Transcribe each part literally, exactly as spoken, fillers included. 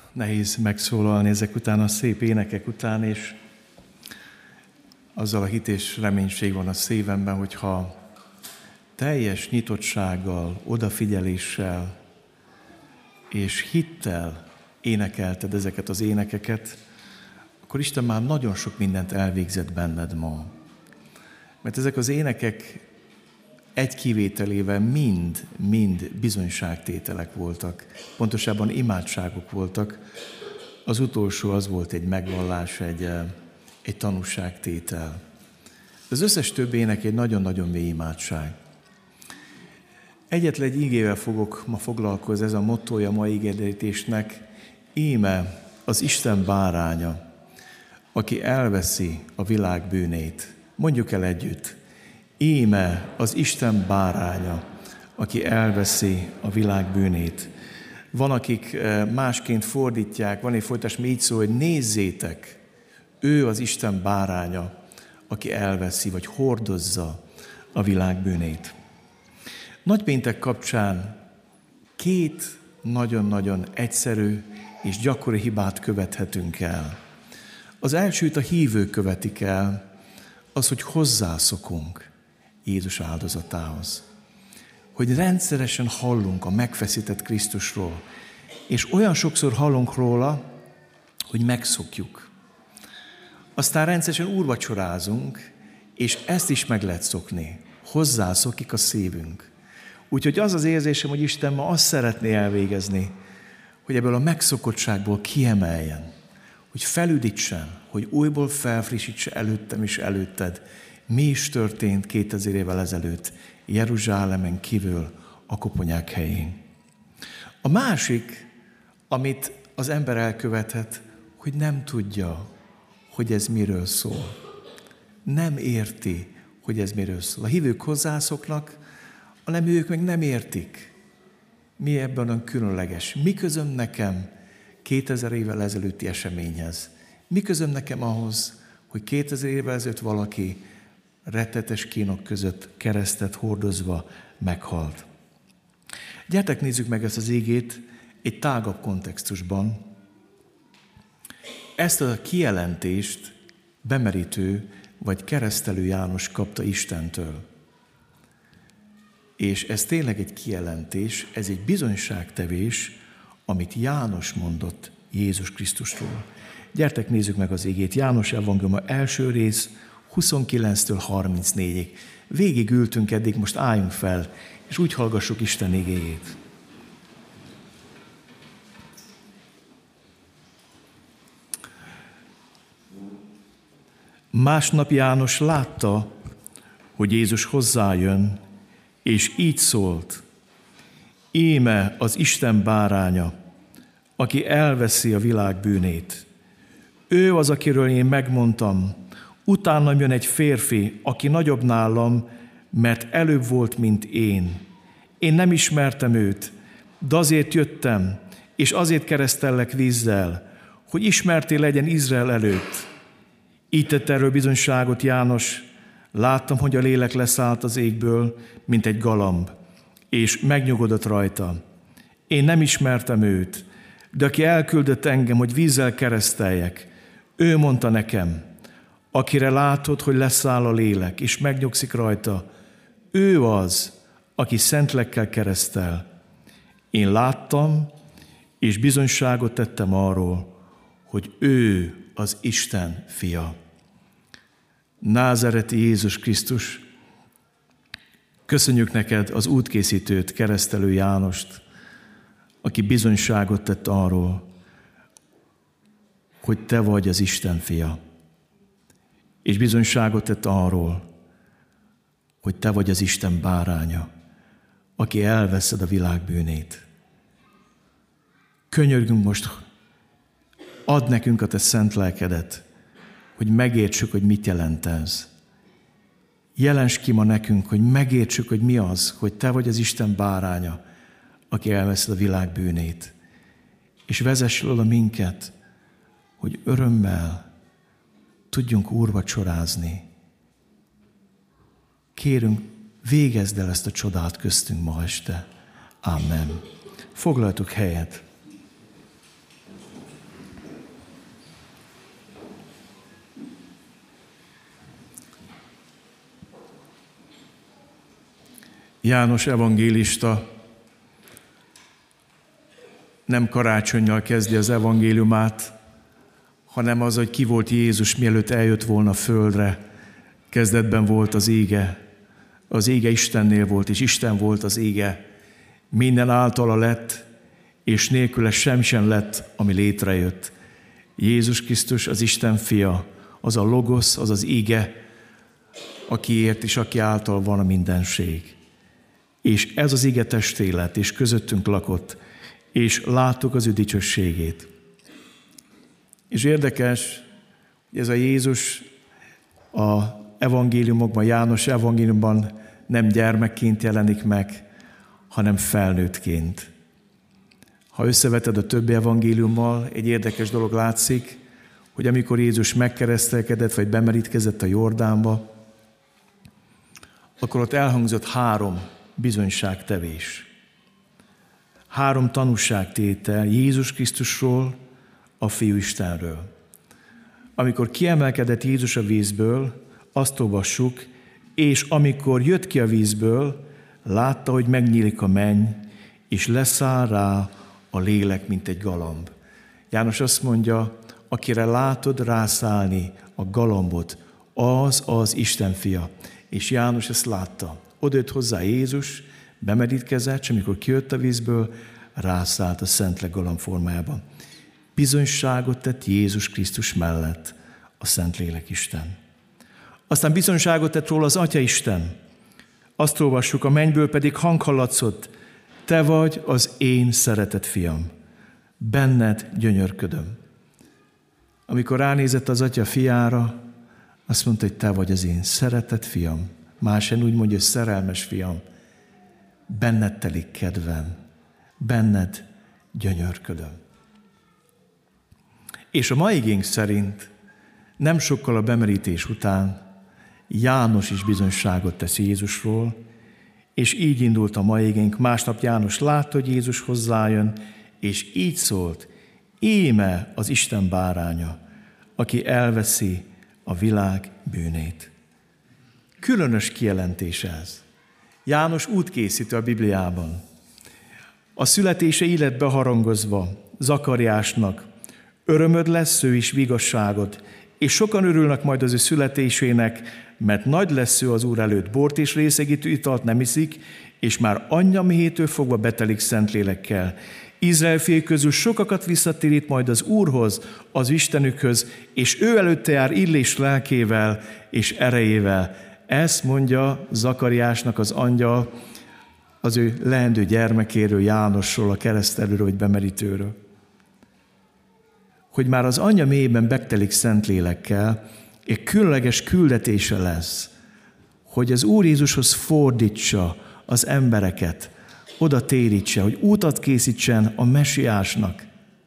nehéz megszólalni ezek után, a szép énekek után, és azzal a hit és reménység van a szívemben, hogyha teljes nyitottsággal, odafigyeléssel és hittel énekelted ezeket az énekeket, akkor Isten már nagyon sok mindent elvégzett benned ma. Mert ezek az énekek egy kivételével mind, mind bizonyságtételek voltak. Pontosabban imádságok voltak. Az utolsó az volt egy megvallás, egy, egy tanúságtétel. Az összes több ének egy nagyon-nagyon mély imádság. Egyetlen egy ígével fogok ma foglalkozni, ez a mottója a mai igedítésnek. Íme az Isten báránya, aki elveszi a világ bűnét. Mondjuk el együtt. Íme az Isten báránya, aki elveszi a világ bűnét. Van, akik másként fordítják, van egy folytás, mi így szól, hogy nézzétek, ő az Isten báránya, aki elveszi, vagy hordozza a világ bűnét. Nagypéntek kapcsán két nagyon-nagyon egyszerű és gyakori hibát követhetünk el. Az elsőt a hívők követik el, az, hogy hozzászokunk Jézus áldozatához. Hogy rendszeresen hallunk a megfeszített Krisztusról, és olyan sokszor hallunk róla, hogy megszokjuk. Aztán rendszeresen úrvacsorázunk, és ezt is meg lehet szokni. Hozzászokik a szívünk. Úgyhogy az az érzésem, hogy Isten ma azt szeretné elvégezni, hogy ebből a megszokottságból kiemeljen, hogy felüdítsen, hogy újból felfrissítse előttem és előtted, mi is történt kétezer évvel ezelőtt Jeruzsálemen kívül a koponyák helyén. A másik, amit az ember elkövethet, hogy nem tudja, hogy ez miről szól. Nem érti, hogy ez miről szól. A hívők hozzászoknak, a nem ők meg nem értik. Mi ebben a különleges? Mi közöm nekem kétezer évvel ezelőtti eseményhez? Mi közöm nekem ahhoz, hogy kétezer évvel ezelőtt valaki rettetes kínok között keresztet hordozva meghalt? Gyertek, nézzük meg ezt az igét egy tágabb kontextusban. Ezt a kijelentést bemerítő vagy keresztelő János kapta Istentől. És ez tényleg egy kijelentés, ez egy bizonyságtevés, amit János mondott Jézus Krisztusról. Gyertek, nézzük meg az igét. János evangéliuma első rész, huszonkilenctől harmincnégyig. Végig ültünk eddig, most álljunk fel, és úgy hallgassuk Isten igéjét. Másnap János látta, hogy Jézus hozzájön, és így szólt: íme az Isten báránya, aki elveszi a világ bűnét. Ő az, akiről én megmondtam, utánam jön egy férfi, aki nagyobb nálam, mert előbb volt, mint én. Én nem ismertem őt, de azért jöttem, és azért keresztellek vízzel, hogy ismerté legyen Izrael előtt. Így tett erről bizonyságot János: láttam, hogy a lélek leszállt az égből, mint egy galamb, és megnyugodott rajta. Én nem ismertem őt, de aki elküldött engem, hogy vízzel kereszteljek, ő mondta nekem: akire látod, hogy leszáll a lélek, és megnyugszik rajta, ő az, aki szentlélekkel keresztel. Én láttam, és bizonyságot tettem arról, hogy ő az Isten fia. Názáreti Jézus Krisztus, köszönjük neked az útkészítőt, keresztelő Jánost, aki bizonyságot tett arról, hogy te vagy az Isten fia. És bizonyságot tett arról, hogy te vagy az Isten báránya, aki elveszed a világ bűnét. Könyörgünk most, add nekünk a te szent lelkedet, hogy megértsük, hogy mit jelent ez. Jelens ki ma nekünk, hogy megértsük, hogy mi az, hogy te vagy az Isten báránya, aki elveszed a világ bűnét. És vezess oda minket, hogy örömmel tudjunk úrvacsorázni. Kérünk, végezd el ezt a csodát köztünk ma este. Amen. Foglaltuk helyet. János evangélista nem karácsonnyal kezdi az evangéliumát, hanem az, hogy ki volt Jézus, mielőtt eljött volna a földre. Kezdetben volt az ége, az ége Istennél volt, és Isten volt az ége. Minden általa lett, és nélküle sem sem lett, ami létrejött. Jézus Krisztus, az Isten fia, az a logosz, az az ége, akiért és aki által van a mindenség. És ez az ége testé lett, és közöttünk lakott, és láttuk az ő dicsőségét. És érdekes, hogy ez a Jézus a evangéliumokban, János evangéliumban nem gyermekként jelenik meg, hanem felnőttként. Ha összeveted a többi evangéliummal, egy érdekes dolog látszik, hogy amikor Jézus megkeresztelkedett, vagy bemerítkezett a Jordánba, akkor ott elhangzott három bizonyságtevés. Három tanúságtétel Jézus Krisztusról, a Fiú Istenről. Amikor kiemelkedett Jézus a vízből, azt olvassuk, és amikor jött ki a vízből, látta, hogy megnyílik a menny, és leszáll rá a lélek, mint egy galamb. János azt mondja, akire látod rászállni a galambot, az az Isten fia. És János ezt látta. Oda jött hozzá Jézus, bemerítkezett, és amikor kijött a vízből, rászállt a Szentlélek galamb formájában. Bizonyságot tett Jézus Krisztus mellett a Szentlélek Isten. Aztán bizonyságot tett róla az Atya Isten. Azt olvassuk, a mennyből pedig hang hallatszott, te vagy az én szeretett fiam, benned gyönyörködöm. Amikor ránézett az Atya fiára, azt mondta, hogy te vagy az én szeretett fiam. Másen úgy mondja, hogy szerelmes fiam, benned telik kedvem, benned gyönyörködöm. És a mai igénk szerint nem sokkal a bemerítés után János is bizonyságot tesz Jézusról, és így indult a mai igénk. Másnap János látta, hogy Jézus hozzájön, és így szólt, íme az Isten báránya, aki elveszi a világ bűnét. Különös kijelentés ez. János útkészítő a Bibliában. A születése illet beharangozva Zakariásnak, örömöd lesz ő is vigasságot, és sokan örülnek majd az ő születésének, mert nagy lesz ő az Úr előtt, bort és részegítő italt nem iszik, és már anyja méhétől fogva betelik Szentlélekkel. Izrael fiai közül sokakat visszatérít majd az Úrhoz, az Istenükhöz, és ő előtte jár illés lelkével és erejével. Ezt mondja Zakariásnak az angyal az ő leendő gyermekéről, Jánosról, a keresztelőről vagy bemerítőről. Hogy már az anyja mélyében betelik Szentlélekkel, egy különleges küldetése lesz, hogy az Úr Jézushoz fordítsa az embereket, oda térítse, hogy útat készítsen a mesiásnak.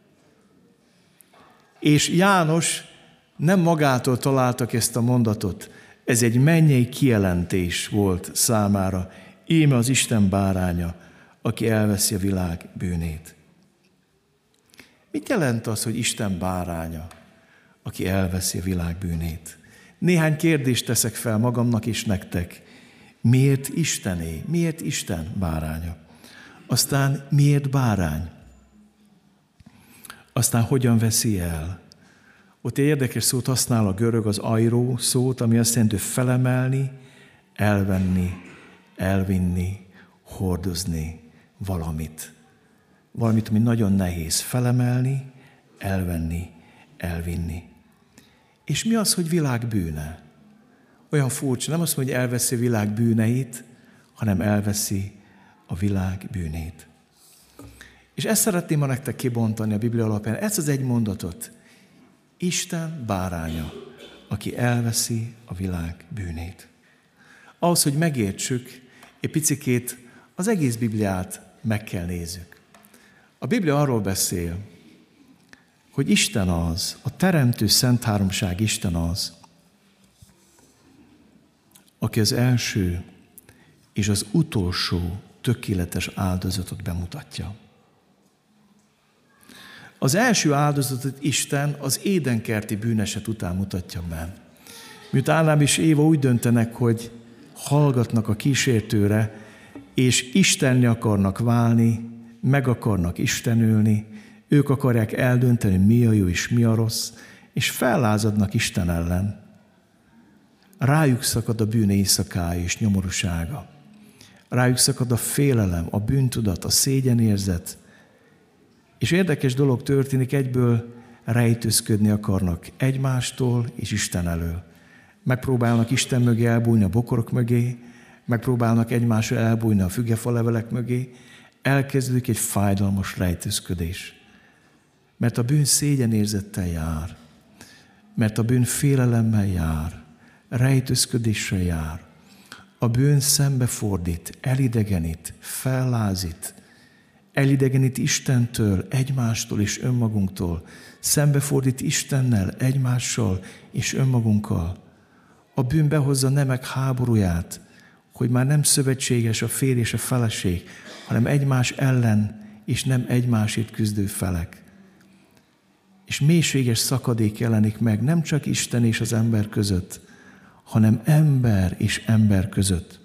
És János nem magától találtak ezt a mondatot, ez egy mennyei kijelentés volt számára. Íme az Isten báránya, aki elveszi a világ bűnét. Mit jelent az, hogy Isten báránya, aki elveszi a világ bűnét? Néhány kérdést teszek fel magamnak és nektek. Miért Istené? Miért Isten báránya? Aztán miért bárány? Aztán hogyan veszi el? Ott egy érdekes szót használ a görög, az airó szót, ami azt jelenti, hogy felemelni, elvenni, elvinni, hordozni valamit. Valamit, ami nagyon nehéz felemelni, elvenni, elvinni. És mi az, hogy világ bűne? Olyan furcsa, nem azt mondja, hogy elveszi a világ bűneit, hanem elveszi a világ bűnét. És ezt szeretném ma nektek kibontani a Biblia alapján, ezt az egy mondatot. Isten báránya, aki elveszi a világ bűnét. Ahhoz, hogy megértsük, egy picikét az egész Bibliát meg kell nézzük. A Biblia arról beszél, hogy Isten az, a teremtő szent háromság Isten az, aki az első és az utolsó tökéletes áldozatot bemutatja. Az első áldozatot Isten az édenkerti bűneset után mutatja be. Miután Ádám és Éva úgy döntenek, hogy hallgatnak a kísértőre, és istenni akarnak válni, meg akarnak istenülni, ők akarják eldönteni, mi a jó és mi a rossz, és fellázadnak Isten ellen. Rájuk szakad a bűn éjszakája és nyomorúsága. Rájuk szakad a félelem, a bűntudat, a szégyenérzet. És érdekes dolog történik, egyből rejtőzködni akarnak egymástól és Isten elől. Megpróbálnak Isten mögé elbújni a bokorok mögé, megpróbálnak egymásra elbújni a fügefalevelek mögé, elkezdődik egy fájdalmas rejtőzködés. Mert a bűn szégyenérzettel jár, mert a bűn félelemmel jár, rejtőzködéssel jár. A bűn szembefordít, elidegenít, fellázít, elidegenít Istentől, egymástól és önmagunktól, szembefordít Istennel, egymással és önmagunkkal. A bűn behozza nemek háborúját, hogy már nem szövetséges a férj és a feleség, hanem egymás ellen és nem egymásért küzdő felek. És mélységes szakadék jelenik meg nem csak Isten és az ember között, hanem ember és ember között.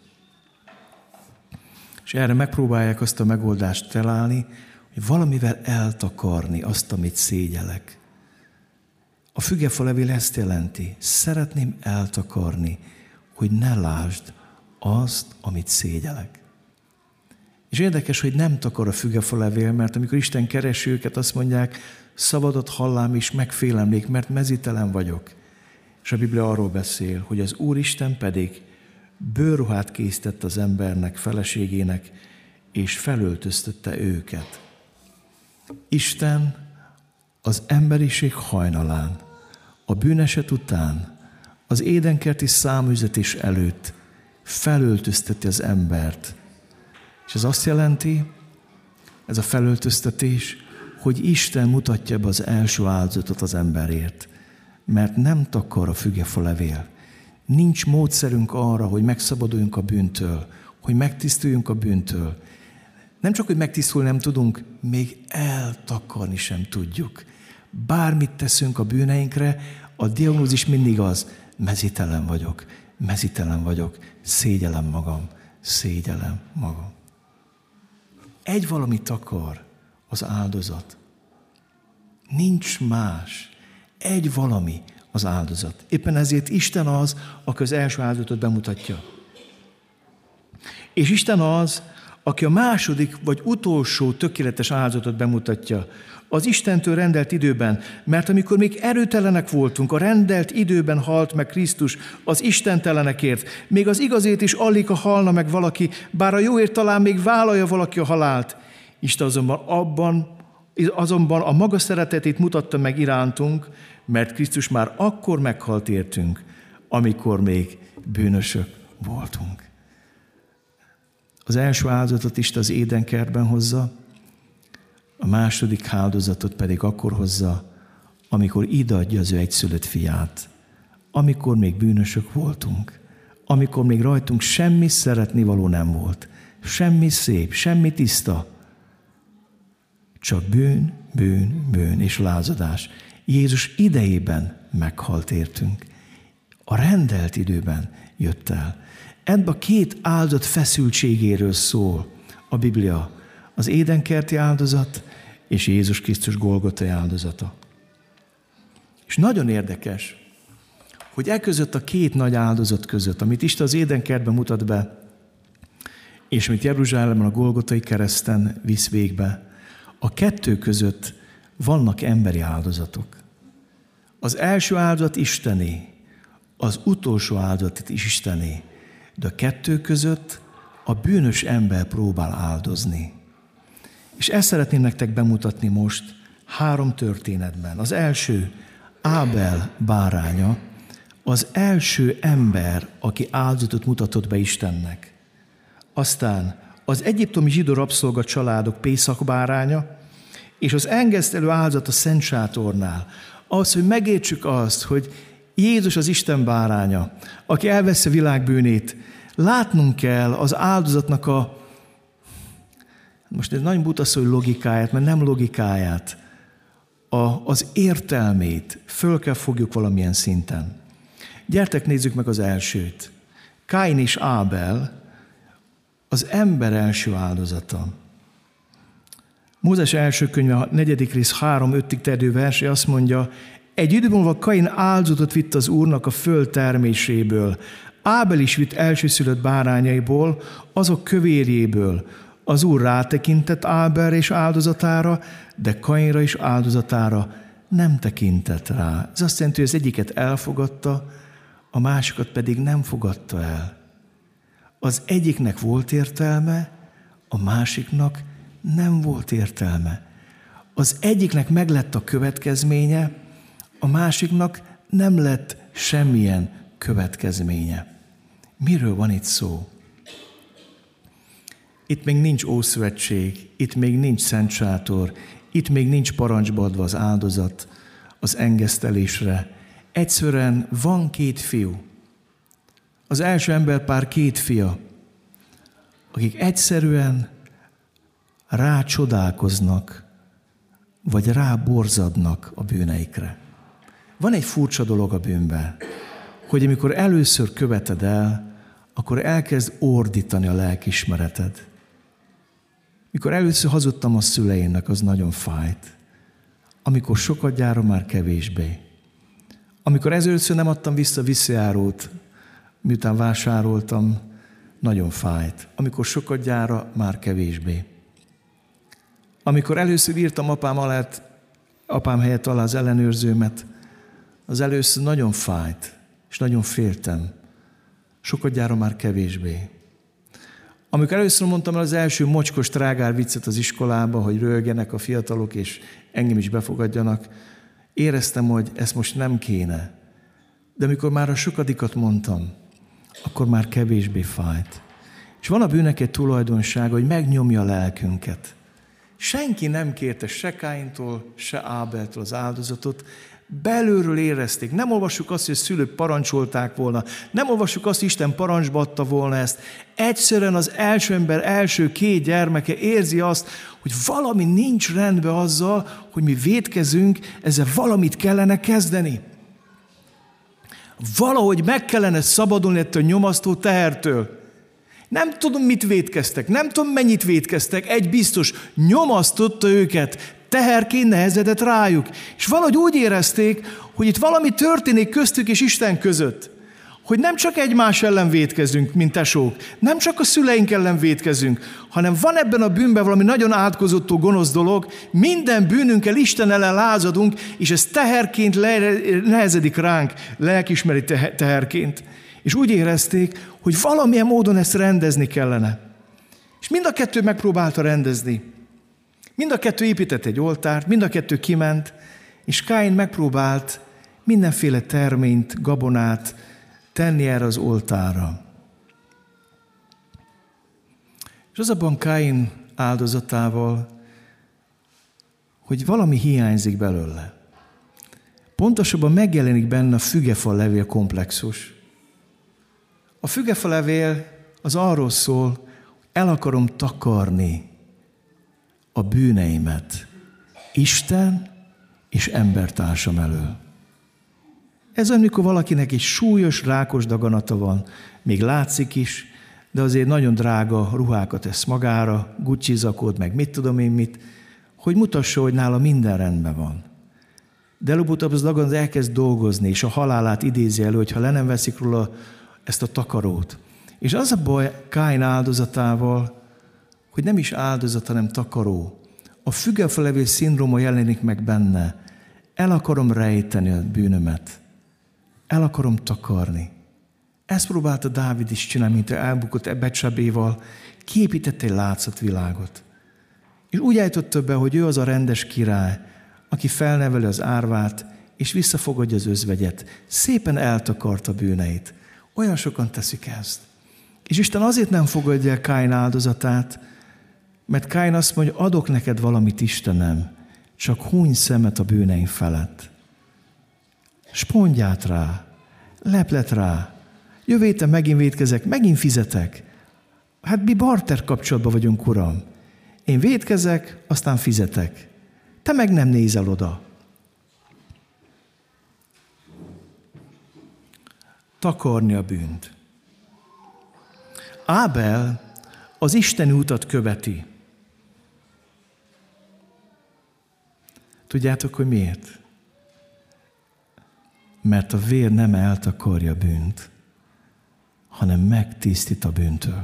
És erre megpróbálják azt a megoldást találni, hogy valamivel eltakarni azt, amit szégyelek. A fügefalevél ezt jelenti, szeretném eltakarni, hogy ne lásd azt, amit szégyelek. És érdekes, hogy nem takar a fügefalevél, mert amikor Isten keresi őket, azt mondják, szabadat hallám és megfélemlék, mert mezítelen vagyok. És a Biblia arról beszél, hogy az Úristen pedig bőrruhát készített az embernek, feleségének, és felöltöztette őket. Isten az emberiség hajnalán, a bűneset után, az édenkerti száműzetés előtt felöltözteti az embert. És ez azt jelenti, ez a felöltöztetés, hogy Isten mutatja be az első áldozatot az emberért, mert nem takar a fügefalevél. Nincs módszerünk arra, hogy megszabaduljunk a bűntől, hogy megtisztuljunk a bűntől. Nem csak, hogy megtisztulni nem tudunk, még eltakarni sem tudjuk. Bármit teszünk a bűneinkre, a diagnózis mindig az, mezítelen vagyok, mezítelen vagyok, szégyellem magam, szégyellem magam. Egy valamit takar az áldozat. Nincs más. Egy valami az áldozat. Éppen ezért Isten az, aki az első áldozatot bemutatja. És Isten az, aki a második vagy utolsó tökéletes áldozatot bemutatja. Az Istentől rendelt időben, mert amikor még erőtelenek voltunk, a rendelt időben halt meg Krisztus az istentelenekért. Még az igazért is alig ha halna meg valaki, bár a jóért talán még vállalja valaki a halált. Isten azonban abban, azonban a maga szeretetét mutatta meg irántunk, mert Krisztus már akkor meghalt értünk, amikor még bűnösök voltunk. Az első áldozatot Isten az édenkertben hozza, a második áldozatot pedig akkor hozza, amikor ideadja az ő egyszülött fiát, amikor még bűnösök voltunk, amikor még rajtunk semmi szeretnivaló nem volt, semmi szép, semmi tiszta, csak bűn, bűn, bűn és lázadás. Jézus idejében meghalt értünk. A rendelt időben jött el. Ebben a két áldozat feszültségéről szól a Biblia. Az édenkerti áldozat és Jézus Krisztus Golgotai áldozata. És nagyon érdekes, hogy e között a két nagy áldozat között, amit Isten az édenkertben mutat be, és amit Jeruzsálemben a Golgotai kereszten visz végbe, a kettő között vannak emberi áldozatok. Az első áldozat Istené, az utolsó áldozat is Istené, de a kettő között a bűnös ember próbál áldozni. És ezt szeretném nektek bemutatni most három történetben. Az első, Ábel báránya, az első ember, aki áldozatot mutatott be Istennek. Aztán az egyiptomi zsidó rabszolga családok Pészak báránya, és az engesztelő áldozat a Szent Sátornál. Ahhoz, hogy megértsük azt, hogy Jézus az Isten báránya, aki elveszi a világ bűnét, látnunk kell az áldozatnak a, most ez nagyon buta szó, hogy logikáját, mert nem logikáját, a, az értelmét föl kell fogjuk valamilyen szinten. Gyertek, nézzük meg az elsőt. Káin és Ábel az ember első áldozata. Mózes első könyve, a negyedik rész három-ötig terjedő verse azt mondja, egy idő múlva Kain áldozatot vitt az Úrnak a föld terméséből. Ábel is vitt elsőszülött bárányaiból, azok kövérjéből. Az Úr rátekintett Ábelre és áldozatára, de Kainra és áldozatára nem tekintett rá. Ez azt jelenti, hogy az egyiket elfogadta, a másikat pedig nem fogadta el. Az egyiknek volt értelme, a másiknak nem volt értelme. Az egyiknek meg lett a következménye, a másiknak nem lett semmilyen következménye. Miről van itt szó? Itt még nincs Ószövetség, itt még nincs Szent Sátor, itt még nincs parancsba adva az áldozat az engesztelésre. Egyszerűen van két fiú. Az első emberpár két fia, akik egyszerűen rácsodálkoznak, vagy ráborzadnak a bűneikre. Van egy furcsa dolog a bűnben, hogy amikor először követed el, akkor elkezd ordítani a lelkiismereted. Mikor először hazudtam a szüleimnek, az nagyon fájt. Amikor sokadjára már kevésbé. Amikor először nem adtam vissza visszajárót, miután vásároltam, nagyon fájt. Amikor sokadjára már kevésbé. Amikor először írtam apám, alá, apám helyett alá az ellenőrzőmet, az először nagyon fájt, és nagyon féltem. Sokadjára már kevésbé. Amikor először mondtam el az első mocskos trágár viccet az iskolába, hogy röhögjenek a fiatalok, és engem is befogadjanak, éreztem, hogy ezt most nem kéne. De amikor már a sokadikat mondtam, akkor már kevésbé fájt. És van a bűnnek egy tulajdonsága, hogy megnyomja a lelkünket. Senki nem kérte se Káintól, se Ábeltől az áldozatot, belülről érezték. Nem olvassuk azt, hogy a szülők parancsolták volna, nem olvassuk azt, hogy Isten parancsba adta volna ezt. Egyszerűen az első ember első két gyermeke érzi azt, hogy valami nincs rendben azzal, hogy mi vétkezünk, ezzel valamit kellene kezdeni. Valahogy meg kellene szabadulni ettől a nyomasztó tehertől. Nem tudom, mit vétkeztek, nem tudom, mennyit vétkeztek, egy biztos, nyomasztotta őket, teherként nehezedett rájuk. És valahogy úgy érezték, hogy itt valami történik köztük és Isten között. Hogy nem csak egymás ellen vétkezünk, mint tesók, nem csak a szüleink ellen vétkezünk, hanem van ebben a bűnben valami nagyon átkozottó gonosz dolog, minden bűnünkkel Isten ellen lázadunk, és ez teherként nehezedik ránk, lelkiismeri teherként. És úgy érezték, hogy valamilyen módon ezt rendezni kellene. És mind a kettő megpróbálta rendezni. Mind a kettő épített egy oltárt, mind a kettő kiment, és Káin megpróbált mindenféle terményt, gabonát tenni erre az oltárra. És az abban Káin áldozatával, hogy valami hiányzik belőle. Pontosabban megjelenik benne a fügefa levél komplexus. A fügefa levél az arról szól, hogy el akarom takarni a bűneimet Isten és embertársam elől. Ez olyan, mikor valakinek egy súlyos, rákos daganata van, még látszik is, de azért nagyon drága ruhákat tesz magára, Gucci zakót, meg mit tudom én mit, hogy mutassa, hogy nála minden rendben van. De előbb-utóbb az daganat elkezd dolgozni, és a halálát idézi elő, hogyha le nem veszik róla ezt a takarót. És az a baj Káin áldozatával, hogy nem is áldozat, hanem takaró. A fügefa levél szindróma jelenik meg benne. El akarom rejteni a bűnömet. El akarom takarni. Ezt próbálta Dávid is csinálni, mint elbukott Betsabéval. Kiépítette egy látszatvilágot. És úgy állította be, hogy ő az a rendes király, aki felneveli az árvát, és visszafogadja az özvegyet. Szépen eltakarta bűneit. Olyan sokan teszik ezt. És Isten azért nem fogadja el Káin áldozatát, mert Káin azt mondja, adok neked valamit, Istenem, csak húny szemet a bűneim felett. Spondját rá, leplet rá, jövő héten megint vétkezek, megint fizetek. Hát mi barter kapcsolatban vagyunk, Uram. Én vétkezek, aztán fizetek. Te meg nem nézel oda. Takarni a bűnt. Ábel az isteni utat követi. Tudjátok, hogy miért? Mert a vér nem eltakarja bűnt, hanem megtisztít a bűntől.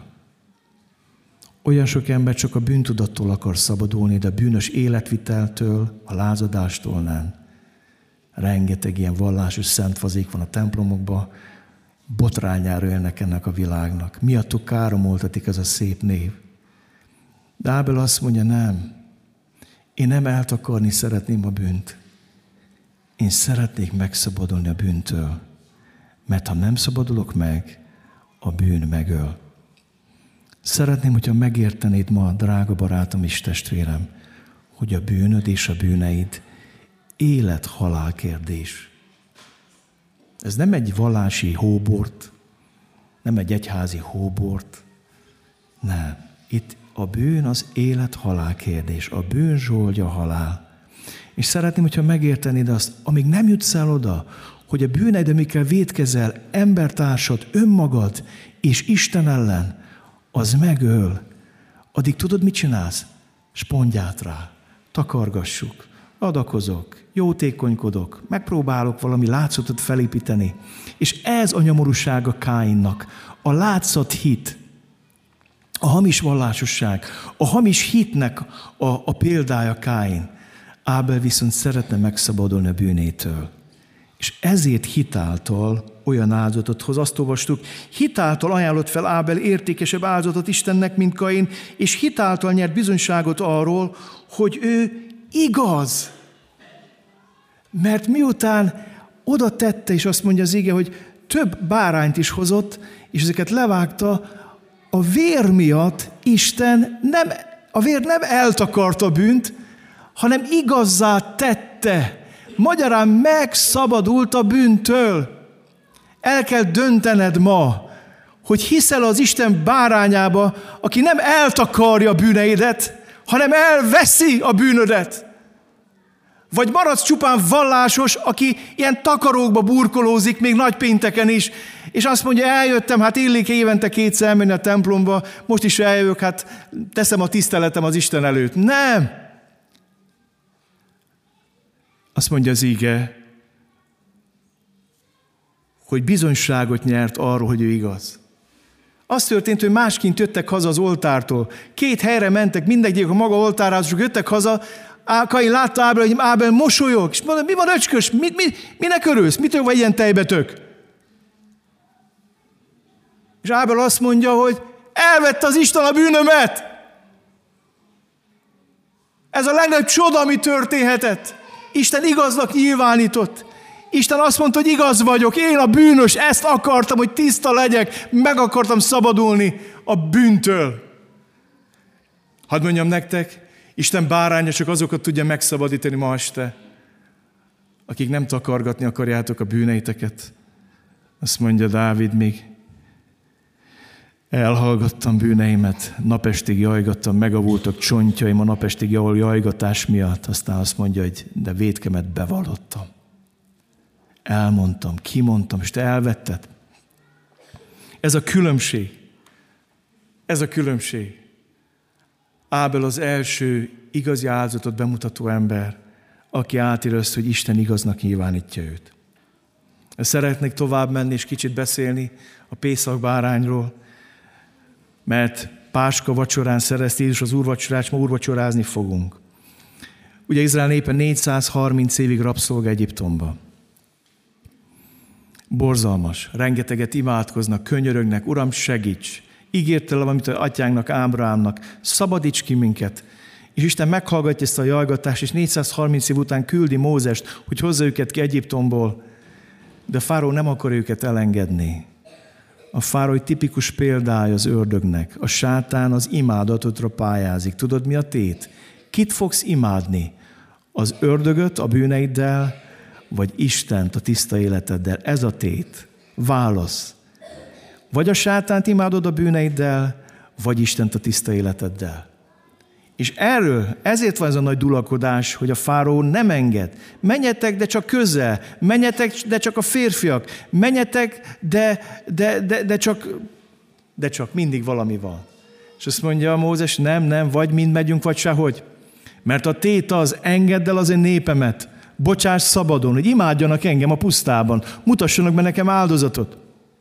Olyan sok ember csak a bűntudattól akar szabadulni, de a bűnös életviteltől, a lázadástól nem. Rengeteg ilyen vallásos szentvazék van a templomokban, botrányára élnek ennek a világnak. Miattuk káromoltatik ez a szép név. De Ábel azt mondja, nem. Én nem eltakarni szeretném a bűnt. Én szeretnék megszabadulni a bűntől. Mert ha nem szabadulok meg, a bűn megöl. Szeretném, hogyha megértenéd ma, drága barátom és testvérem, hogy a bűnöd és a bűneid élet-halál kérdés. Ez nem egy vallási hóbort, nem egy egyházi hóbort, nem. Itt a bűn az élet-halál kérdés, a bűn zsoldja halál. És szeretném, hogyha megértenéd azt, amíg nem jutsz el oda, hogy a bűneid, amikkel vétkezel, embertársad, önmagad és Isten ellen, az megöl. Addig tudod, mit csinálsz? Spondját rá, takargassuk, adakozok, jótékonykodok, megpróbálok valami látszatot felépíteni. És ez a nyomorúsága Káinnak, a látszat hit, a hamis vallásosság, a hamis hitnek a, a példája Káin. Ábel viszont szeretne megszabadulni a bűnétől. És ezért hitáltal olyan áldozatot hoz. Azt olvastuk, hitáltal ajánlott fel Ábel értékesebb áldozatot Istennek, mint Kain, és hitáltal nyert bizonyságot arról, hogy ő igaz. Mert miután oda tette, és azt mondja az ige, hogy több bárányt is hozott, és ezeket levágta, a vér miatt Isten nem, a vér nem eltakarta a bűnt, hanem igazzá tette. Magyarán megszabadult a bűntől. El kell döntened ma, hogy hiszel az Isten bárányába, aki nem eltakarja a bűneidet, hanem elveszi a bűnödet. Vagy maradsz csupán vallásos, aki ilyen takarókba burkolózik, még nagypénteken is, és azt mondja, eljöttem, hát illik évente kétszer elmenni a templomba, most is eljövök, hát teszem a tiszteletem az Isten előtt. Nem! Azt mondja az íge, hogy bizonyságot nyert arról, hogy ő igaz. Az történt, hogy másként jöttek haza az oltártól. Két helyre mentek, mindegyik a maga oltárához, és jöttek haza. Kain látta Ábel, hogy Ábel mosolyog, és mondta, mi van, öcskös, mi, mi, minek örülsz? Mitől vagy ilyen tejbetök? És Ábel azt mondja, hogy elvette az Isten a bűnömet. Ez a legnagyobb csoda, ami történhetett. Isten igaznak nyilvánított. Isten azt mondta, hogy igaz vagyok, én a bűnös, ezt akartam, hogy tiszta legyek, meg akartam szabadulni a bűntől. Hadd mondjam nektek, Isten báránya csak azokat tudja megszabadítani ma este, akik nem takargatni akarjátok a bűneiteket. Azt mondja Dávid még, elhallgattam bűneimet, napestig jajgattam, megavultak csontjaim a napestig jajgatás miatt. Aztán azt mondja, hogy de vétkemet bevallottam. Elmondtam, kimondtam, és te elvetted. Ez a különbség. Ez a különbség. Ábel az első igazi áldozatot bemutató ember, aki átérezte, hogy Isten igaznak nyilvánítja őt. Szeretnék tovább menni és kicsit beszélni a Pészak bárányról, mert Páska vacsorán szerezte Jézus az úrvacsorát, ma úrvacsorázni fogunk. Ugye Izrael népe négyszázharminc évig rabszolga Egyiptomba. Borzalmas, rengeteget imádkoznak, könyörögnek, Uram, segíts! Ígérte valamit az atyánknak, Ábrahámnak, szabadíts ki minket. És Isten meghallgatja ezt a jajgatást, és négyszázharminc év után küldi Mózest, hogy hozza őket ki Egyiptomból, de Fáró nem akar őket elengedni. A Fáró egy tipikus példája az ördögnek. A sátán az imádatotra pályázik. Tudod, mi a tét? Kit fogsz imádni? Az ördögöt a bűneiddel, vagy Istent a tiszta életeddel? Ez a tét. Válasz. Vagy a sátánt imádod a bűneiddel, vagy Istent a tiszta életeddel. És erről, ezért van ez a nagy dulakodás, hogy a Fáró nem enged. Menjetek, de csak közel. Menjetek, de csak a férfiak. Menjetek, de, de, de, de, csak, de csak mindig valami van. És azt mondja Mózes, nem, nem, vagy mind megyünk, vagy sehogy. Mert a tét az, engedd el az én népemet, bocsáss szabadon, hogy imádjanak engem a pusztában, mutassanak be nekem áldozatot.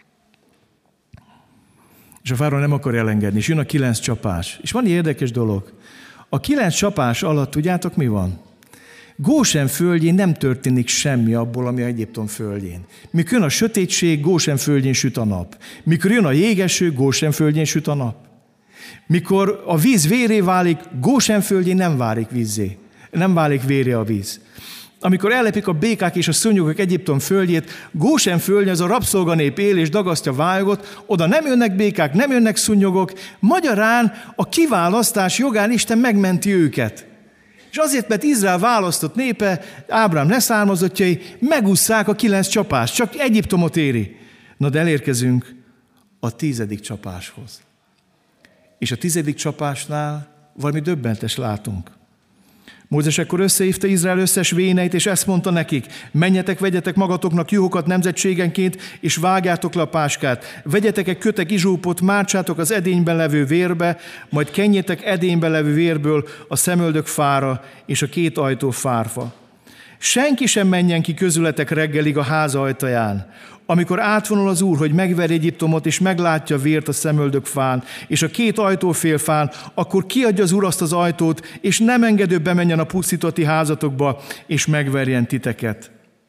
És a fáraó nem akar elengedni, és jön a kilenc csapás. És van egy érdekes dolog. A kilenc csapás alatt, tudjátok mi van? Gósen földjén nem történik semmi abból, ami Egyiptom földjén. Mikor jön a sötétség, Gósen földjén süt a nap. Mikor jön a jégeső, Gósen földjén süt a nap. Mikor a víz véré válik, Gósen földjén nem válik vízzé. Nem válik véré a víz. Amikor ellepik a békák és a szúnyogok Egyiptom földjét, Gósen földjén az a rabszolganép él és dagasztja vályogot, oda nem jönnek békák, nem jönnek szúnyogok, magyarán a kiválasztás jogán Isten megmenti őket. És azért, mert Izrael választott népe, Ábrám leszármazottjai, megússzák a kilenc csapást, csak Egyiptomot éri. Na, de elérkezünk a tizedik csapáshoz. És a tizedik csapásnál valami döbbentes látunk. Mózes ekkor összehívta Izrael összes véneit, és ezt mondta nekik, menjetek, vegyetek magatoknak juhokat nemzetségenként, és vágjátok le a páskát. Vegyetek egy kötek izsópot, mártsátok az edényben levő vérbe, majd kenjétek edényben levő vérből a szemöldök fára és a két ajtó fárfa. Senki sem menjen ki közületek reggelig a háza ajtaján. Amikor átvonul az Úr, hogy megver Egyiptomot, és meglátja vért a szemöldök fán, és a két ajtófél fán, akkor kiadja az Úr azt az ajtót, és nem engedő bemenjen a pusztítotti házatokba, és megverjen titeket.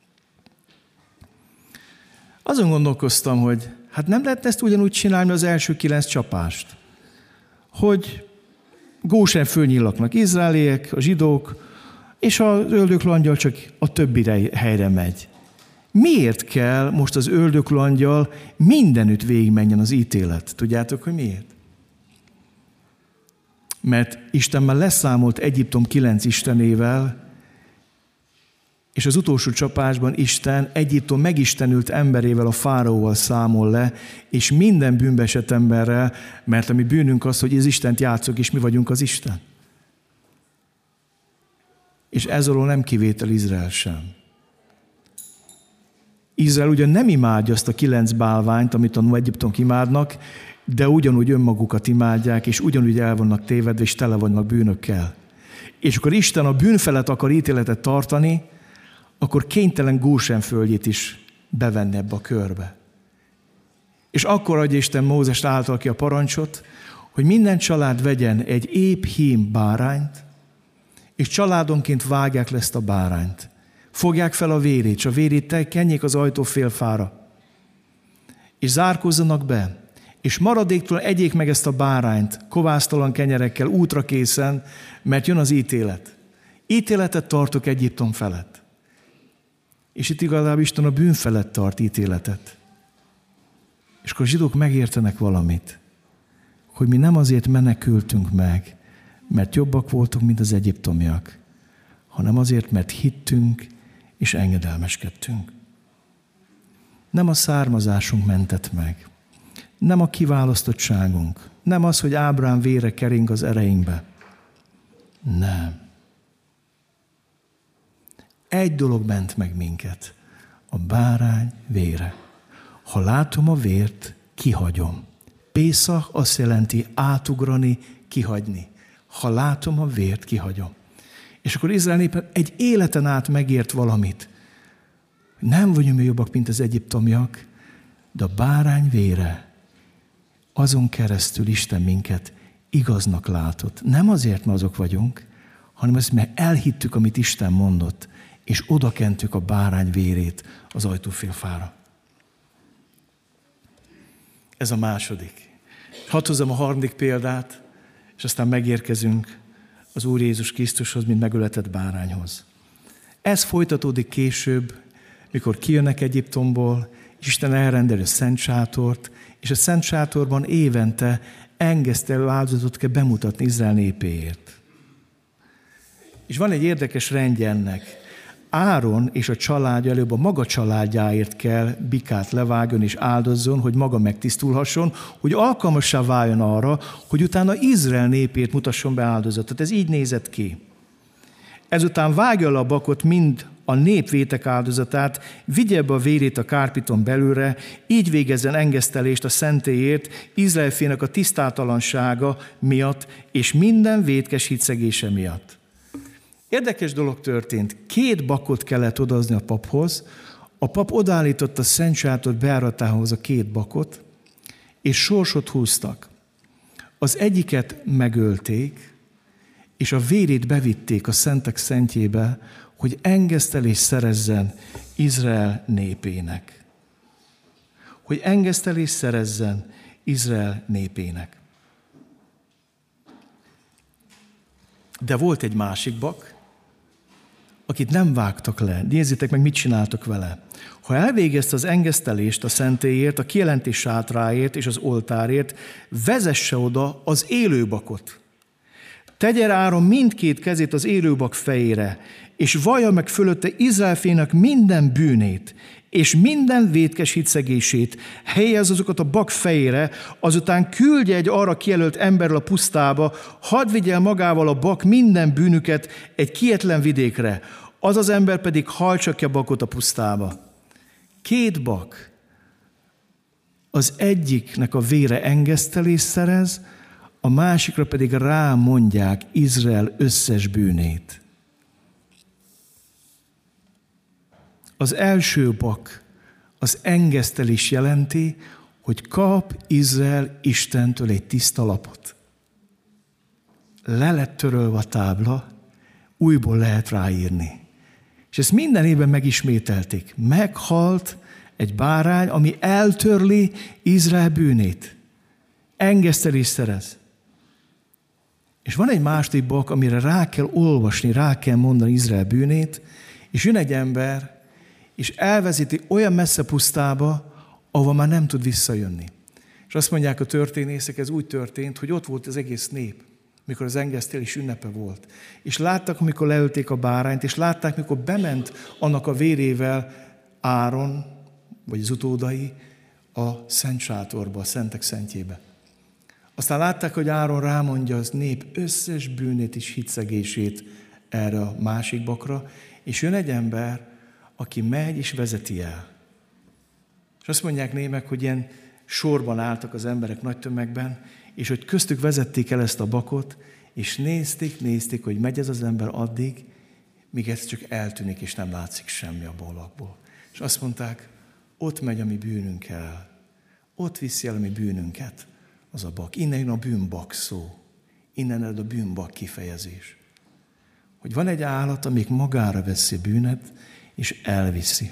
Azon gondolkoztam, hogy hát nem lehetne ezt ugyanúgy csinálni az első kilenc csapást, hogy Gósen fölnyillaknak izraeliek, a zsidók, és az öldöklangyal csak a többi helyre megy. Miért kell most az öldöklangyal mindenütt végigmenjen az ítélet? Tudjátok, hogy miért? Mert Isten már leszámolt Egyiptom kilenc istenével, és az utolsó csapásban Isten Egyiptom megistenült emberével, a fáraóval számol le, és minden bűnbeesett emberrel, mert a mi bűnünk az, hogy az Istent játszok, és mi vagyunk az Isten. És ez alól nem kivétel Izrael sem. Izrael ugyan nem imádja azt a kilenc bálványt, amit a Egyiptomok imádnak, de ugyanúgy önmagukat imádják, és ugyanúgy el vannak tévedve, és tele vannak bűnökkel. És akkor Isten a bűn felett akar ítéletet tartani, akkor kénytelen Gósen földjét is bevenni ebbe a körbe. És akkor adja Isten Mózes által ki a parancsot, hogy minden család vegyen egy épp hím bárányt, és családonként vágják le ezt a bárányt. Fogják fel a vérét, és a vérét kenjék az ajtó félfára. És zárkózzanak be, és maradéktól egyék meg ezt a bárányt kovásztalan kenyerekkel útra készen, mert jön az ítélet. Ítéletet tartok Egyiptom felett. És itt igazából Isten a bűn felett tart ítéletet. És akkor a zsidók megértenek valamit, hogy mi nem azért menekültünk meg, mert jobbak voltunk, mint az egyiptomiak, hanem azért, mert hittünk és engedelmeskedtünk. Nem a származásunk mentett meg, nem a kiválasztottságunk, nem az, hogy Ábrám vére kering az ereinkbe. Nem. Egy dolog ment meg minket, a bárány vére. Ha látom a vért, kihagyom. Pészach azt jelenti átugrani, kihagyni. Ha látom a vért, kihagyom. És akkor Izrael népe egy életen át megért valamit. Nem vagyunk mi jobbak, mint az egyiptomiak, de a bárány vére, azon keresztül Isten minket igaznak látott. Nem azért, mert azok vagyunk, hanem azért, mert elhittük, amit Isten mondott, és odakentük a bárány vérét az ajtófélfára. Ez a második. Hadd hozzam a harmadik példát, és aztán megérkezünk az Úr Jézus Krisztushoz, mint megöletett bárányhoz. Ez folytatódik később, mikor kijönnek Egyiptomból, és Isten elrendeli a Szent Sátort, és a Szent Sátorban évente engesztelő áldozatot kell bemutatni Izrael népéért. És van egy érdekes rendje ennek. Áron és a családja előbb a maga családjáért kell bikát levágjon és áldozzon, hogy maga megtisztulhasson, hogy alkalmassá váljon arra, hogy utána Izrael népét mutasson be áldozatot. Ez így nézett ki. Ezután vágja le a bakot mind a nép vétek áldozatát, vigye be a vérét a kárpiton belőle, így végezzen engesztelést a szentélyért, Izrael fiának a tisztátalansága miatt, és minden vétkes hitszegése miatt. Érdekes dolog történt. Két bakot kellett odaadni a paphoz, a pap odaállította a szent sátor bejáratához a két bakot, és sorsot húztak. Az egyiket megölték, és a vérét bevitték a szentek szentjébe, hogy engesztelést szerezzen Izrael népének. Hogy engesztelést szerezzen Izrael népének. De volt egy másik bak, akit nem vágtak le. Nézzétek meg, mit csináltak vele. Ha elvégezte az engesztelést a szentélyért, a kijelentés sátráért és az oltárért, vezesse oda az élőbakot. Tegye rá Áron mindkét kezét az élőbak fejére, és vallja meg fölötte Izrael fiának minden bűnét, és minden vétkes hitszegését, helyez azokat a bak fejére, azután küldje egy arra kijelölt emberrel a pusztába, hadd vigye el magával a bak minden bűnüket egy kietlen vidékre, az az ember pedig hajtsa ki a bakot a pusztába. Két bak, az egyiknek a vére engesztelést szerez, a másikra pedig rámondják Izrael összes bűnét. Az első bak az engesztelés jelenti, hogy kap Izrael Istentől egy tiszta lapot. Le lett törölve a tábla, újból lehet ráírni. És ezt minden évben megismételték. Meghalt egy bárány, ami eltörli Izrael bűnét. Engesztelés szerez. És van egy második bak, amire rá kell olvasni, rá kell mondani Izrael bűnét, és jön egy ember, és elvezeti olyan messze pusztába, ahova már nem tud visszajönni. És azt mondják a történészek, ez úgy történt, hogy ott volt az egész nép, mikor az engesztelés ünnepe volt. És látták, amikor leölték a bárányt, és látták, mikor bement annak a vérével Áron, vagy az utódai, a szent sátorba, a szentek szentjébe. Aztán látták, hogy Áron rámondja az nép összes bűnét és hitszegését erre a másik bakra, és jön egy ember, aki megy és vezeti el. És azt mondják némek, hogy ilyen sorban álltak az emberek nagy tömegben, és hogy köztük vezették el ezt a bakot, és nézték, nézték, hogy megy ez az ember addig, míg ez csak eltűnik, és nem látszik semmi a bolakból. És azt mondták, ott megy a mi bűnünk el. Ott viszi el a mi bűnünket az a bak. Innen jön a bűnbak szó. Innen ered a bűnbak kifejezés. Hogy van egy állat, amelyik magára veszi bűnet, és elviszi.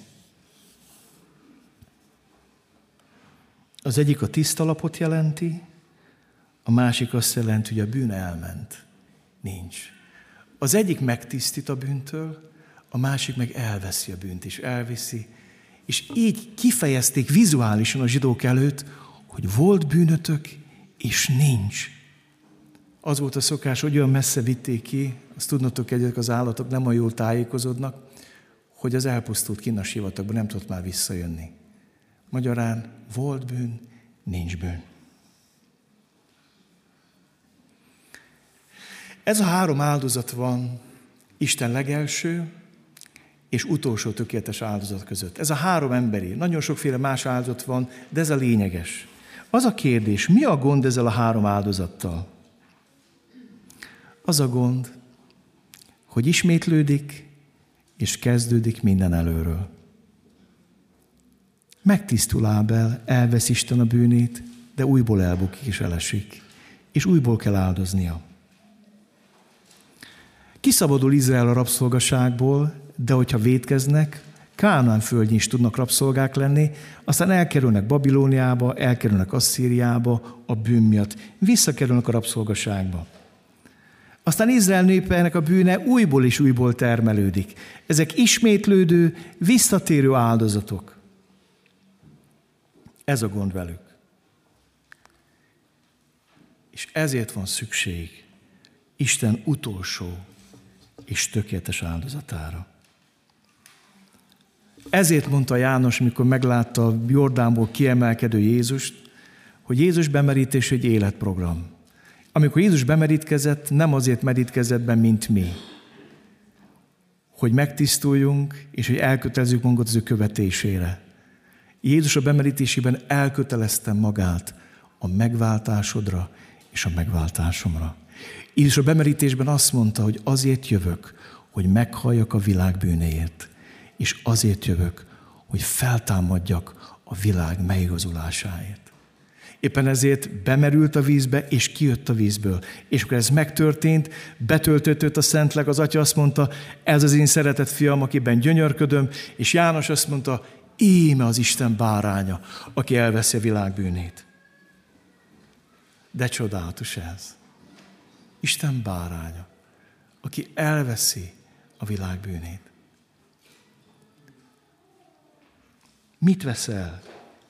Az egyik a tiszta lapot jelenti, a másik azt jelenti, hogy a bűn elment. Nincs. Az egyik megtisztít a bűntől, a másik meg elveszi a bűnt, és elviszi. És így kifejezték vizuálisan a zsidók előtt, hogy volt bűnötök, és nincs. Az volt a szokás, hogy olyan messze vitték ki, azt tudnotok, hogy ezek az állatok nem olyan jól tájékozódnak, hogy az elpusztult kinn a sivatagban nem tudott már visszajönni. Magyarán volt bűn, nincs bűn. Ez a három áldozat van Isten legelső és utolsó tökéletes áldozat között. Ez a három emberi. Nagyon sokféle más áldozat van, de ez a lényeges. Az a kérdés, mi a gond ezzel a három áldozattal? Az a gond, hogy ismétlődik, és kezdődik minden előről. Megtisztul Ábel, elvesz Isten a bűnét, de újból elbukik és elesik. És újból kell áldoznia. Kiszabadul Izrael a rabszolgaságból, de hogyha vétkeznek, Kánaán földjén is tudnak rabszolgák lenni, aztán elkerülnek Babilóniába, elkerülnek Asszíriába a bűn miatt. Visszakerülnek a rabszolgaságba. Aztán Izrael népének a bűne újból és újból termelődik. Ezek ismétlődő, visszatérő áldozatok. Ez a gond velük. És ezért van szükség Isten utolsó és tökéletes áldozatára. Ezért mondta János, mikor meglátta a Jordánból kiemelkedő Jézust, hogy Jézus bemerítés egy életprogram. Amikor Jézus bemerítkezett, nem azért merítkezett be, mint mi. hogy megtisztuljunk, és hogy elkötelezzük magunkat az ő követésére. Jézus a bemerítésében elkötelezte magát a megváltásodra és a megváltásomra. Jézus a bemerítésben azt mondta, hogy azért jövök, hogy meghalljak a világ bűnéért, és azért jövök, hogy feltámadjak a világ megigazulásáért. Éppen ezért bemerült a vízbe, és kijött a vízből. És amikor ez megtörtént, betöltődött a Szentlélek, az Atya azt mondta, ez az én szeretett fiam, akiben gyönyörködöm, és János azt mondta, íme az Isten báránya, aki elveszi a világ bűnét. De csodálatos ez. Isten báránya, aki elveszi a világ bűnét. Mit vesz el?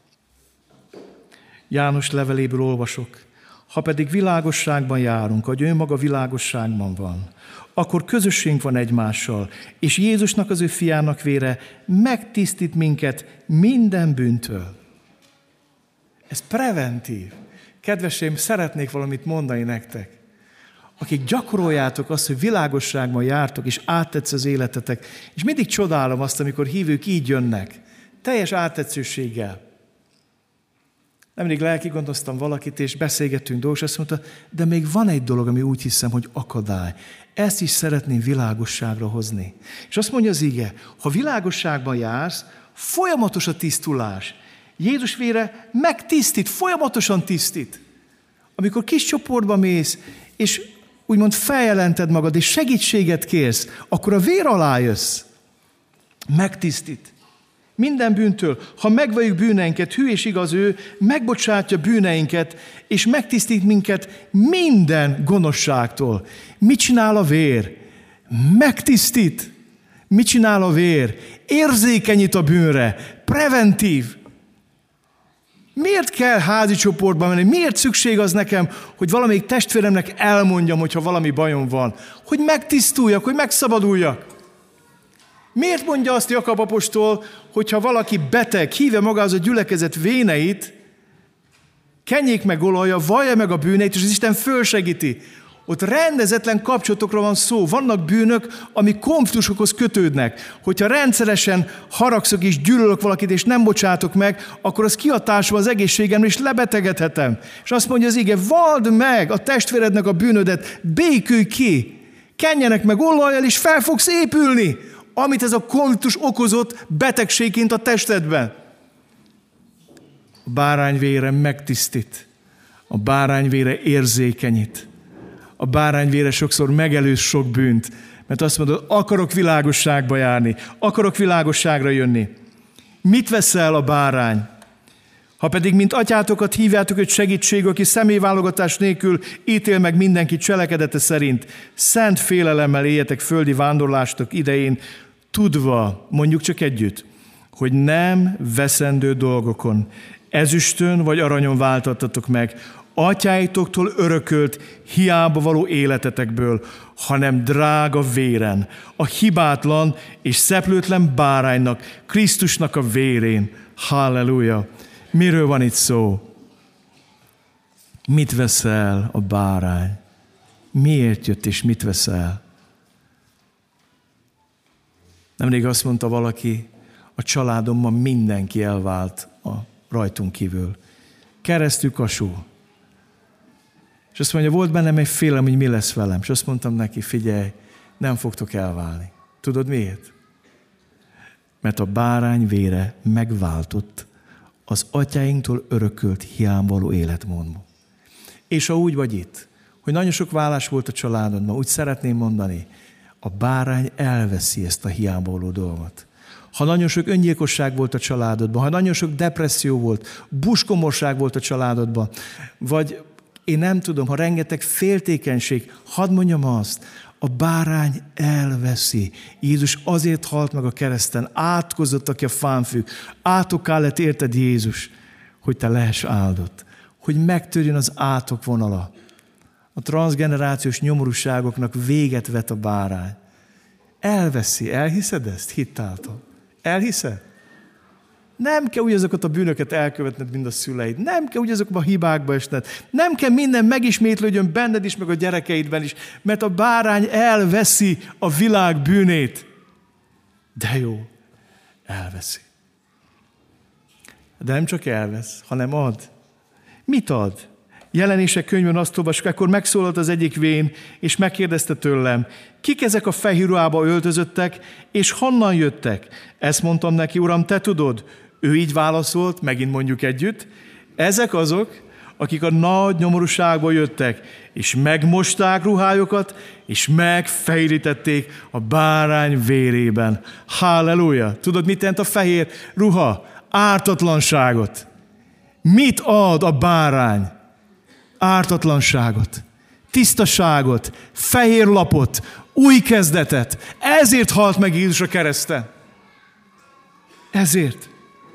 János leveléből olvasok. Ha pedig világosságban járunk, hogy ő maga világosságban van, akkor közösségünk van egymással, és Jézusnak, az ő fiának vére megtisztít minket minden bűntől. Ez preventív. Kedveseim, szeretnék valamit mondani nektek. Akik gyakoroljátok azt, hogy világosságban jártok, és áttetsz az életetek, és mindig csodálom azt, amikor hívők így jönnek, teljes áttetszőséggel. Nemrég lelkigondoztam valakit, és beszélgettünk dolgos, és azt mondta, de még van egy dolog, ami úgy hiszem, hogy akadály. Ezt is szeretném világosságra hozni. És azt mondja az ige, ha világosságban jársz, folyamatos a tisztulás. Jézus vére megtisztít, folyamatosan tisztít. Amikor kis csoportba mész, és úgymond feljelented magad, és segítséget kérsz, akkor a vér alá jössz. Megtisztít. Minden bűntől, ha megvalljuk bűneinket, hű és igaz ő, megbocsátja bűneinket, és megtisztít minket minden gonoszságtól. Mit csinál a vér? Megtisztít. Mit csinál a vér? Érzékenyít a bűnre. Preventív. Miért kell házi csoportba menni? Miért szükség az nekem, hogy valamelyik testvéremnek elmondjam, hogyha valami bajom van? Hogy megtisztuljak, hogy megszabaduljak. Miért mondja azt Jakab apostol, hogyha valaki beteg, hívja magához a gyülekezet véneit, kenjék meg olajja, vallja meg a bűneit, és az Isten fölsegíti. Ott rendezetlen kapcsolatokra van szó. Vannak bűnök, amik konfliktusokhoz kötődnek. Hogyha rendszeresen haragszok és gyűlölök valakit, és nem bocsátok meg, akkor az kihatással az egészségemre, és lebetegedhetem. És azt mondja az ige, vald meg a testvérednek a bűnödet, békülj ki, kenjenek meg olajjal, és fel fogsz épülni, amit ez a konfliktus okozott betegségként a testedben. A bárány vére megtisztít. A bárány vére érzékenyít. A bárány vére sokszor megelőz sok bűnt, mert azt mondod, akarok világosságba járni, akarok világosságra jönni. Mit vesz el a bárány? Ha pedig, mint atyátokat hívjátok, hogy segítség, aki személyválogatás nélkül ítél meg mindenki cselekedete szerint, szent félelemmel éljetek földi vándorlástok idején, tudva, mondjuk csak együtt, hogy nem veszendő dolgokon, ezüstön vagy aranyon váltattatok meg, atyáitoktól örökölt, hiába való életetekből, hanem drága véren, a hibátlan és szeplőtlen báránynak, Krisztusnak a vérén. Halleluja! Miről van itt szó? Mit vesz el a bárány? Miért jött és mit vesz el? Nemrég azt mondta valaki, a családomban mindenki elvált a rajtunk kívül. Keresztül kasú. És azt mondja, volt bennem egy félelem, hogy mi lesz velem. És azt mondtam neki, figyelj, nem fogtok elválni. Tudod miért? Mert a bárány vére megváltott az atyáinktól örökölt hiányvaló életmódban. És ha úgy vagy itt, hogy nagyon sok vállás volt a családodban, úgy szeretném mondani, a bárány elveszi ezt a hiányvaló dolgot. Ha nagyon sok öngyilkosság volt a családodban, ha nagyon sok depresszió volt, buskomorság volt a családodban, vagy én nem tudom, ha rengeteg féltékenység, hadd mondjam azt, a bárány elveszi. Jézus azért halt meg a kereszten, átkozott, aki a fán függ. Átoká lett érted Jézus, hogy te lehess áldott. Hogy megtörjön az átok vonala. A transzgenerációs nyomorúságoknak véget vet a bárány. Elveszi. Elhiszed ezt? Hittáltal. Elhiszed? Nem kell úgy azokat a bűnöket elkövetned, mint a szüleid. Nem kell úgy azokba a hibákba esned. Nem kell minden megismétlődjön benned is, meg a gyerekeidben is, mert a bárány elveszi a világ bűnét. De jó, elveszi. De nem csak elvesz, hanem ad. Mit ad? Jelenések könyvben azt olvasjuk, akkor megszólalt az egyik vén, és megkérdezte tőlem, kik ezek a fehér ruhába öltözöttek, és honnan jöttek? Ezt mondtam neki, Uram, te tudod. Ő így válaszolt, megint mondjuk együtt, ezek azok, akik a nagy nyomorúságból jöttek, és megmosták ruhájukat, és megfehérítették a bárány vérében. Halleluja! Tudod, mit jelent a fehér ruha? Ártatlanságot. Mit ad a bárány? Ártatlanságot, tisztaságot, fehér lapot, új kezdetet. Ezért halt meg Jézus a kereszten. Ezért.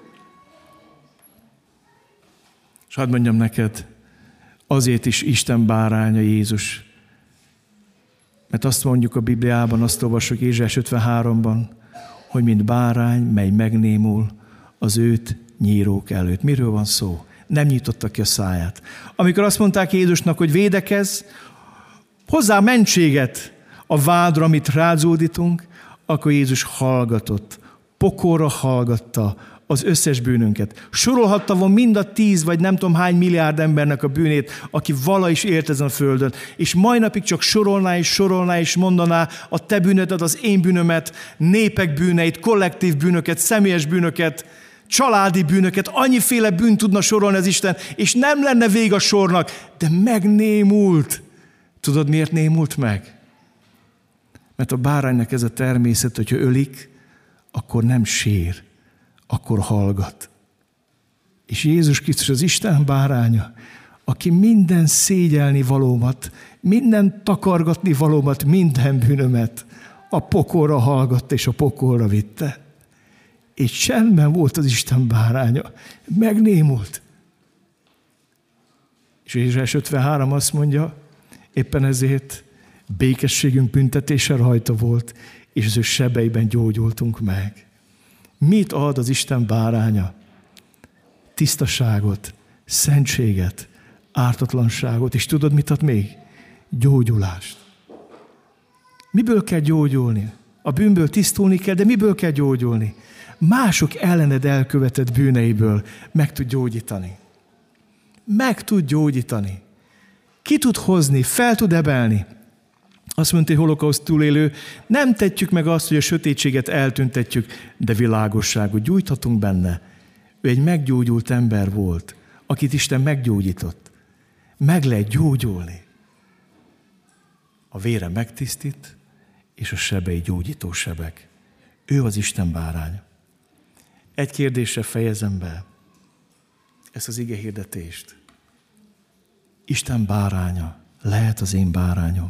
És hadd mondjam neked, azért is Isten báránya Jézus. Mert azt mondjuk a Bibliában, azt olvassuk Ézsaiás ötvenháromban, hogy mint bárány, mely megnémul az őt nyírók előtt. Miről van szó? Nem nyitotta ki a száját. Amikor azt mondták Jézusnak, hogy védekezz, hozzá mentséget a vádra, amit rázódítunk, akkor Jézus hallgatott, pokorra hallgatta az összes bűnünket. Sorolhatta volna mind a tíz, vagy nem tudom hány milliárd embernek a bűnét, aki vala is élt ezen a földön, és mai napig csak sorolná és sorolná és mondaná a te bűnödet, az én bűnömet, népek bűneit, kollektív bűnöket, személyes bűnöket, családi bűnöket, annyiféle bűnt tudna sorolni az Isten, és nem lenne vég a sornak, de megnémult. Tudod, miért némult meg? Mert a báránynak ez a természet, hogyha ölik, akkor nem sír, akkor hallgat. És Jézus Krisztus az Isten báránya, aki minden szégyelni valómat, minden takargatni valómat, minden bűnömet a pokolra hallgatta és a pokolra vitte. És csendben volt az Isten báránya. Megnémult. És Ézsaiás ötvenhárom azt mondja, éppen ezért békességünk büntetése rajta volt, és az ő sebeiben gyógyultunk meg. Mit ad az Isten báránya? Tisztaságot, szentséget, ártatlanságot, és tudod, mit ad még? Gyógyulást. Miből kell gyógyulni? A bűnből tisztulni kell, de miből kell gyógyulni? Mások ellened elkövetett bűneiből meg tud gyógyítani. Meg tud gyógyítani. Ki tud hozni, fel tud ebelni. Azt mondta, hogy holokauszt túlélő, nem tetjük meg azt, hogy a sötétséget eltüntetjük, de világosságot gyújthatunk benne. Ő egy meggyógyult ember volt, akit Isten meggyógyított. Meg lehet gyógyulni. A vére megtisztít, és a sebei gyógyító sebek. Ő az Isten báránya. Egy kérdésre fejezem be ezt az igehirdetést. Isten báránya lehet az én bárányom.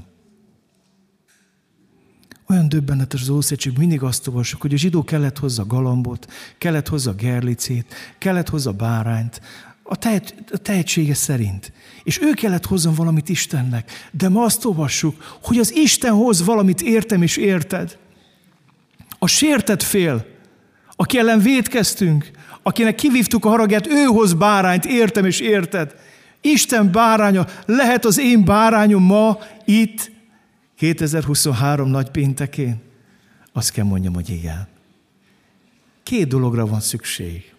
Olyan döbbenetes az Ószövetség, mindig azt olvassuk, hogy a zsidó kellett hozzá galambot, kellett hozzá gerlicét, kellett hozzá bárányt, a, tehet, a tehetsége szerint. És ő kellett hozzon valamit Istennek. De ma azt olvassuk, hogy az Isten hoz valamit értem és érted. A sértett fél, aki ellen vétkeztünk, akinek kivívtuk a haragját, ő hoz bárányt, értem és érted. Isten báránya lehet az én bárányom ma, itt, kétezer-huszonhárom nagy péntekén? Azt kell mondjam, hogy igen. Két dologra van szükség.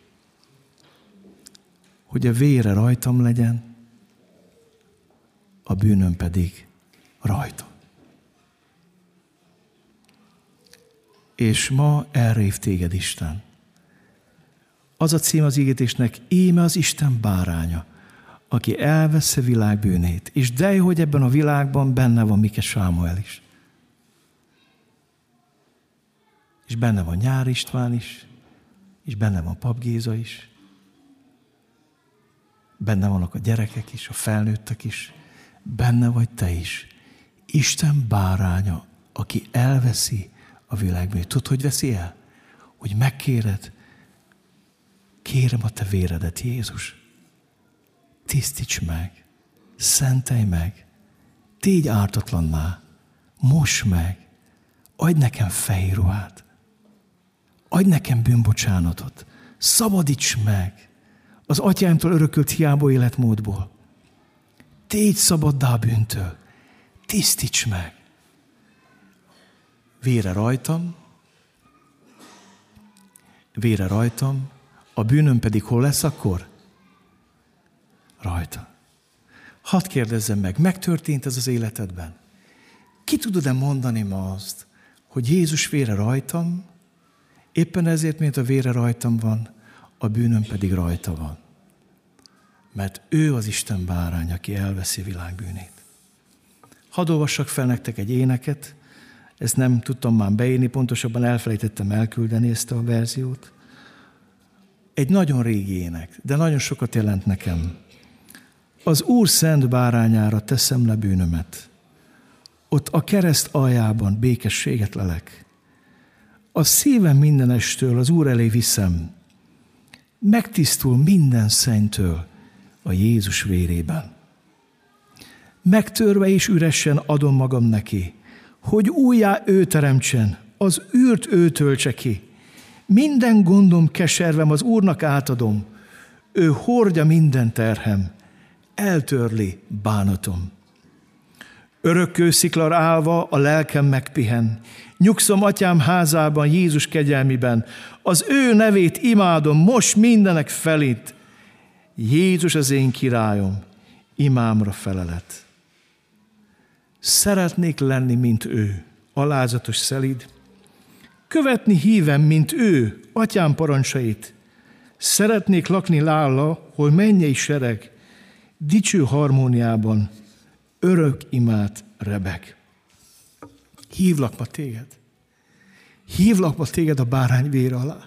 Hogy a vére rajtam legyen, a bűnöm pedig rajta. És ma erre hív téged Isten. Az a cím az ígéretésnek, íme az Isten báránya, aki elvesz a világ bűnét. És de jó, hogy ebben a világban benne van Mike Sámuel is. És benne van Nyár István is, és benne van Pap Géza is. Benne vannak a gyerekek is, a felnőttek is. Benne vagy te is. Isten báránya, aki elveszi a világ bűnét. Tudod, hogy veszi el? Hogy megkéred, kérem a te véredet, Jézus. Tisztíts meg, szentelj meg, tégy ártatlanná, moss meg, adj nekem fehér ruhát, adj nekem bűnbocsánatot, szabadíts meg az atyámtól örökölt hiába életmódból. Tégy szabaddá bűntől, tisztíts meg. Vére rajtam, vére rajtam, a bűnöm pedig hol lesz akkor? Rajta. Hadd kérdezzem meg, megtörtént ez az életedben? Ki tudod-e mondani ma azt, hogy Jézus vére rajtam, éppen ezért, mint a vére rajtam van, a bűnöm pedig rajta van. Mert ő az Isten bárány, aki elveszi a világ bűnét. Hadd olvassak fel nektek egy éneket, ezt nem tudtam már beírni, pontosabban elfelejtettem elküldeni ezt a verziót. Egy nagyon régi ének, de nagyon sokat jelent nekem. Az Úr szent bárányára teszem le bűnömet. Ott a kereszt aljában békességet lelek. A szívem mindenestől az Úr elé viszem. Megtisztul minden szennytől a Jézus vérében. Megtörve és üresen adom magam neki, hogy újjá ő teremtsen, az űrt ő töltse ki. Minden gondom, keservem az Úrnak átadom, ő hordja minden terhem, eltörli bánatom. Örökkő sziklar állva a lelkem megpihen, nyugszom atyám házában, Jézus kegyelmiben, az ő nevét imádom most mindenek felét. Jézus az én királyom, imámra felelet. Szeretnék lenni, mint ő, alázatos szelíd, követni hívem, mint ő, atyám parancsait. Szeretnék lakni nála, hol mennyei sereg, dicső harmóniában, örök imát rebeg. Hívlak ma téged. Hívlak ma téged a bárány vére alá.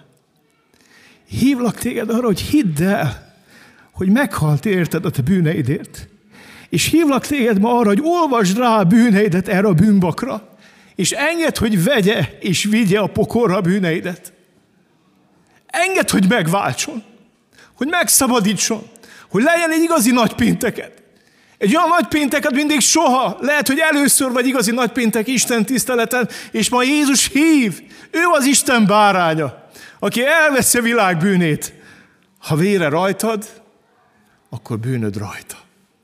Hívlak téged arra, hogy hidd el, hogy meghalt érted a te bűneidért. És hívlak téged ma arra, hogy olvasd rá a bűneidet erre a bűnbakra, és engedd, hogy vegye és vigye a pokolra a bűneidet. Engedd, hogy megváltson, hogy megszabadítson, hogy legyen egy igazi nagypénteket. Egy olyan nagypénteket mindig soha. Lehet, hogy először vagy igazi nagypéntek Isten tiszteleten, és ma Jézus hív. Ő az Isten báránya, aki elveszi a világ bűnét. Ha vére rajtad, akkor bűnöd rajta.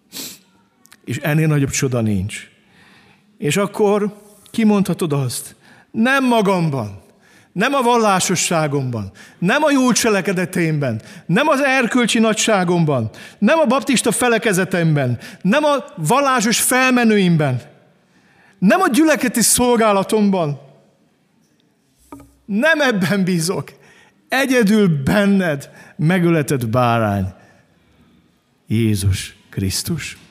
És ennél nagyobb csoda nincs. És akkor kimondhatod azt, nem magamban, nem a vallásosságomban, nem a jó cselekedeteimben, nem az erkölcsi nagyságomban, nem a baptista felekezetemben, nem a vallásos felmenőimben, nem a gyülekezeti szolgálatomban. Nem ebben bízok. Egyedül benned megöletett bárány, Jézus Krisztus.